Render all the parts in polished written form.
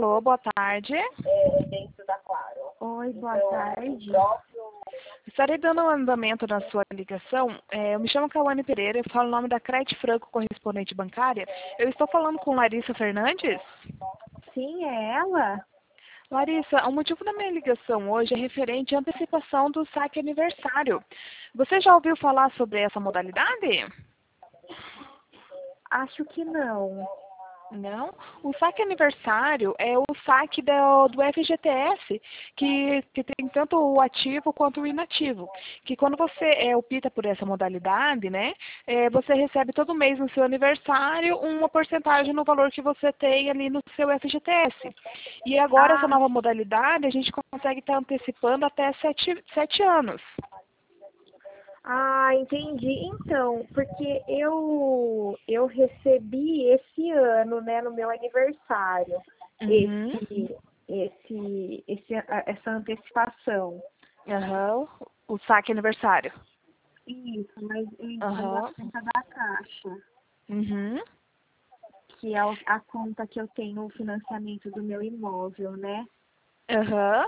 Alô, boa tarde. Dentro da Claro. Oi, boa tarde. Estarei dando um andamento na sua ligação. Eu me chamo Cauane Pereira, eu falo o nome da Crete Franco, correspondente bancária. Eu estou falando com Larissa Fernandes? Sim, é ela? Larissa, o motivo da minha ligação hoje é referente à antecipação do saque aniversário. Você já ouviu falar sobre essa modalidade? Acho que não. Não. O saque aniversário é o saque do FGTS, que tem tanto o ativo quanto o inativo. Que quando você opta por essa modalidade, né, você recebe todo mês no seu aniversário uma porcentagem no valor que você tem ali no seu FGTS. E agora, essa nova modalidade, a gente consegue estar antecipando até 7 anos. Ah, entendi. Então, porque eu recebi esse ano, né, no meu aniversário, Uhum. essa antecipação. Aham. O saque aniversário. Isso, mas eu entrei Aham. na conta da Caixa, Uhum. que é a conta que eu tenho o financiamento do meu imóvel, né? Aham.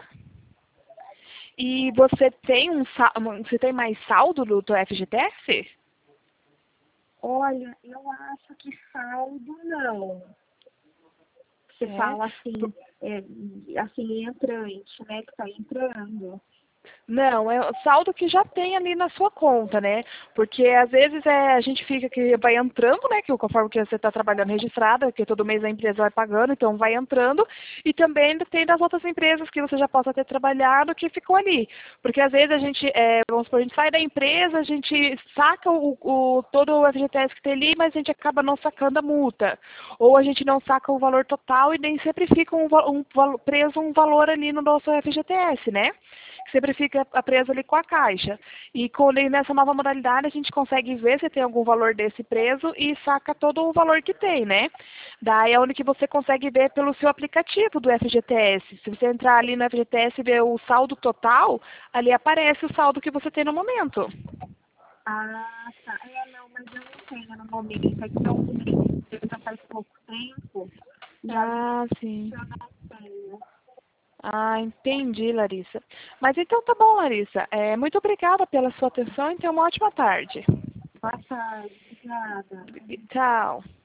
E você tem você tem mais saldo do teu FGTS? Olha, eu acho que saldo não. Você fala assim, assim, entrante, né? Que tá entrando. Não, é o saldo que já tem ali na sua conta, né? Porque às vezes a gente fica que vai entrando, né? Que conforme que você está trabalhando registrada, que todo mês a empresa vai pagando, então vai entrando. E também ainda tem das outras empresas que você já possa ter trabalhado que ficou ali. Porque às vezes a gente, vamos supor, a gente sai da empresa, a gente saca todo o FGTS que tem ali, mas a gente acaba não sacando a multa. Ou a gente não saca o valor total e nem sempre fica preso um valor ali no nosso FGTS, né? Sempre fica preso ali com a Caixa. E nessa nova modalidade a gente consegue ver se tem algum valor desse preso e saca todo o valor que tem, né? Daí é onde que você consegue ver pelo seu aplicativo do FGTS. Se você entrar ali no FGTS e ver o saldo total, ali aparece o saldo que você tem no momento. Ah, tá. Não, mas eu não tenho no momento. É que eu mudei de empresa faz pouco tempo. E aí Sim. eu não tenho. Ah, entendi, Larissa. Mas então tá bom, Larissa. Muito obrigada pela sua atenção e tenha uma ótima tarde. Boa tarde, obrigada. Tchau.